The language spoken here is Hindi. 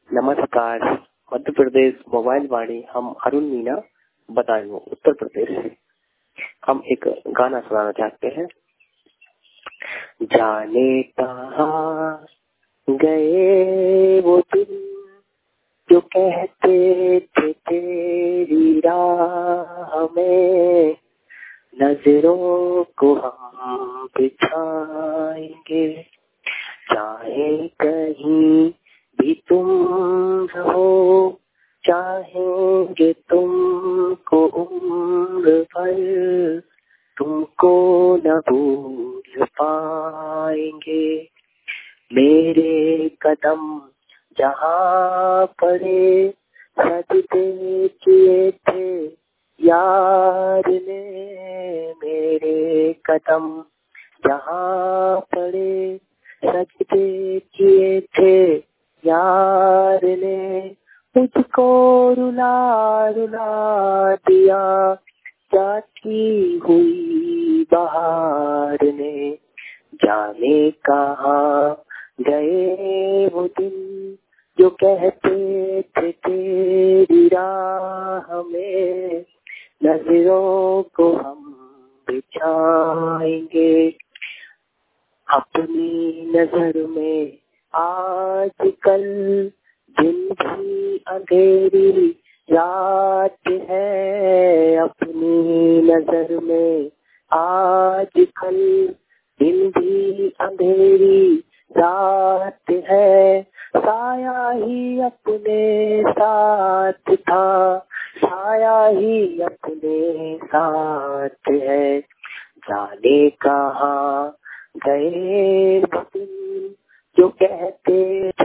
नमस्कार। मध्य प्रदेश मोबाइल वाणी, हम अरुण मीना बदायूं उत्तर प्रदेश से। हम एक गाना सुनाना चाहते हैं। जाने कहाँ गए वो दिन जो कहते थे तेरी राह में नजरों को हम बिछाएंगे, चाहे कहीं भी तुम रहो, चाहेंगे तुमको उम्र भर, तुमको न भूल पाएंगे। मेरे कदम जहाँ पड़े सजदे किए थे यार ने, मेरे कदम जहाँ पड़े सजदे किए थे यार ने, मुझको रुला रुला दिया जाती हुई बहार ने। जाने कहाँ गए वो दिन जो कहते थे तेरी राह में नजरों को हम बिछाएंगे। अपनी नजर में आजकल दिन भी अंधेरी रात है, अपनी नजर में आजकल दिन भी अंधेरी रात है। साया ही अपने साथ था, साया ही अपने साथ है। जाने कहाँ गए वो दिन जो कहते